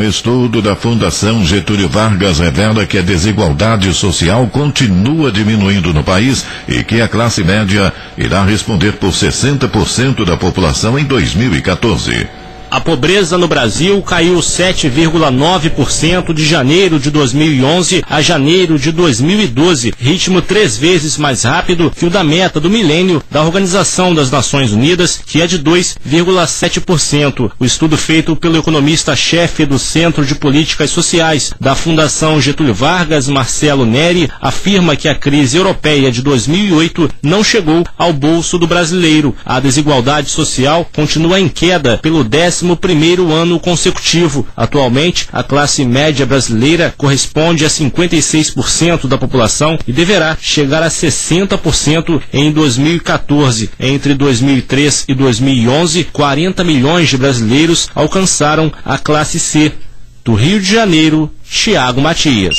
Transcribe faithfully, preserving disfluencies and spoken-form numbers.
estudo da Fundação Getúlio Vargas revela que a desigualdade social continua diminuindo no país e que a classe média irá responder por sessenta por cento da população em dois mil e quatorze. A pobreza no Brasil caiu sete vírgula nove por cento de janeiro de dois mil e onze a janeiro de dois mil e doze, ritmo três vezes mais rápido que o da meta do milênio da Organização das Nações Unidas, que é de dois vírgula sete por cento. O estudo feito pelo economista-chefe do Centro de Políticas Sociais da Fundação Getúlio Vargas, Marcelo Neri, afirma que a crise europeia de dois mil e oito não chegou ao bolso do brasileiro. A desigualdade social continua em queda pelo décimo primeiro ano consecutivo. Atualmente, a classe média brasileira corresponde a cinquenta e seis por cento da população e deverá chegar a sessenta por cento em dois mil e quatorze. Entre dois mil e três e dois mil e onze, quarenta milhões de brasileiros alcançaram a classe C. Do Rio de Janeiro, Thiago Matias.